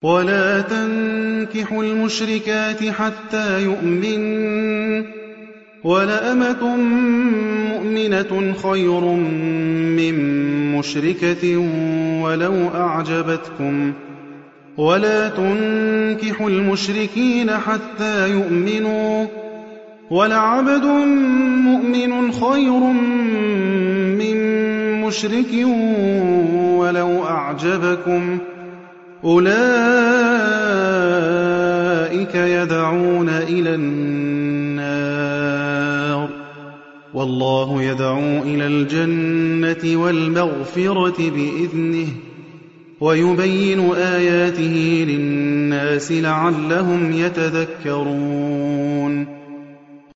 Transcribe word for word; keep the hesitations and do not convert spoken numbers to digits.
ولا تنكحوا المشركات حتى يؤمنن ولأمة مؤمنة خير من مشركة ولو أعجبتكم ولا تنكحوا المشركين حتى يؤمنوا ولعبد مؤمن خير من مشرك ولو أعجبكم أولئك يدعون إلى النار والله يدعو إلى الجنة والمغفرة بإذنه ويبين آياته للناس لعلهم يتذكرون